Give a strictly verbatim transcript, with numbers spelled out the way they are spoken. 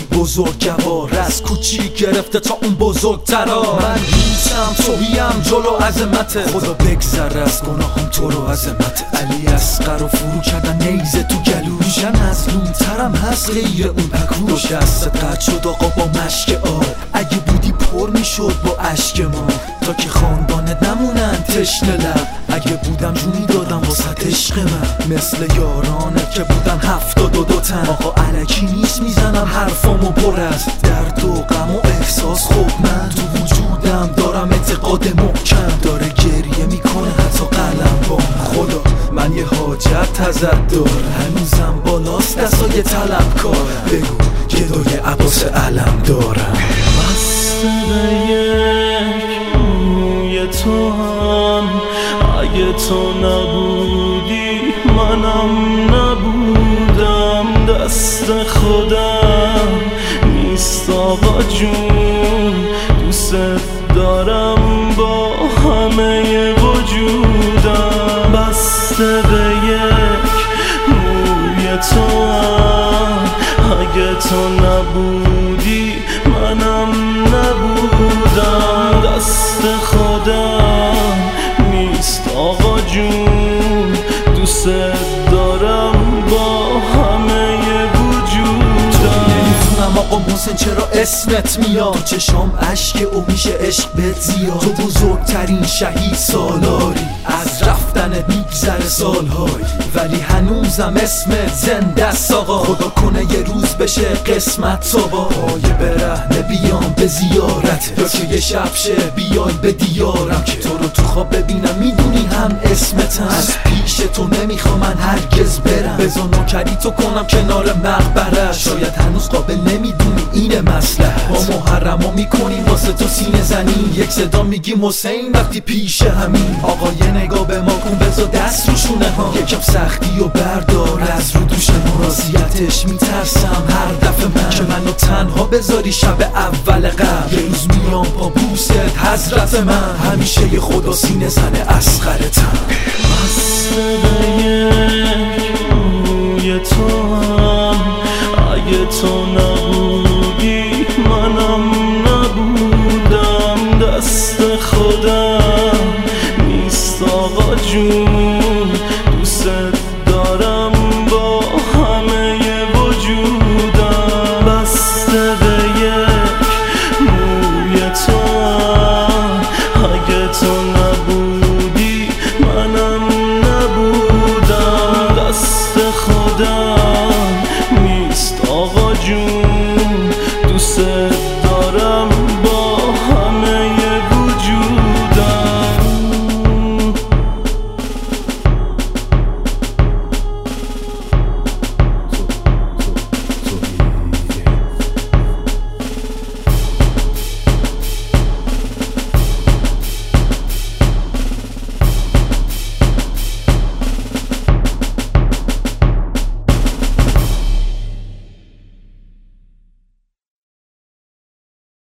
بزرگوار، از کوچیک گرفته تا اون بزرگترا. من هیچم توهیم جلو عظمته، خدا بگذر از گناهم تو رو عظمت. علی اصغر رو فرو کردن نیزه تو گلوش، من مظلوم ترم هست غیر اون پکوش. دستت قد شد آقا با مشک آب، اگه بودی پر میشد با اشک ما، تا که خاندانت نمونن تشنه لب. اگه بودم جونی دادم واسه عشق من، مثل یارانت که بودن هفتاد و دو تن. آقا الکی نیست میزنم حرفامو پر از درد و غم و احساس. خب من تو وجودم دارم اعتقاد محکم، داره گریه میکنه حتی قلم با خدا. من یه حاجت ازت دارم، هنوزم بالاست دستای طلبکار. بگو گدای عباس علم دارم. بسته به یک موی تو هم، اگه تو نبودی منم نبودم. دست خودم نیست آقا جون، دوست دارم با همه وجودم. بسته به یک موی تو هم، اگه تو نبودی منم نبودم. دست خودم نیست آقا جون، دوست دارم با همه وجودم. نمیدونم آقا محسن چرا اسمت میاد، تو چشام عشق او میشه عشق بهت زیاد. تو بزرگترین شهید سالاری، از رفتنت میگذره سالهای، ولی هنوزم اسمت زنده است آقا. خدا کنه یه روز بشه قسمت تو با پای برهنه بیام به زیارت، یا که یه شب شه بیای به دیارم که تو رو تو خواب ببینم. میدونی هم اسمتم، از پیش تو نمیخوام من هرگز برم. بذار نوکری تو کنم کنار مقبرش، شاید هنوز قابل نمیدونی اینه مسئله. با محرما میکنیم واسه تو سینه زنی، یک صدا میگیم حسین وقتی پیش همین. آقا یه نگاه به ما کن، بذار دست روشونه ها، یکم سختی و بردار از رو دوش ما. راضیتش میترسم هر دفعه من، که منو تنها بذاری شب اول قبل. یه روز میام پا بوست حضرت من، همیشه یه خدا سینه زنه اصغرتم. بسته به یک موی تو هم، اگه تو نبودی منم نبودم. دست خودم نیست آقا جون، دوست دارم با همه وجودم. بسته به یک موی تو هم، اگه تو نبودی منم نبودم. دست خودم نیست آقا جون، دوست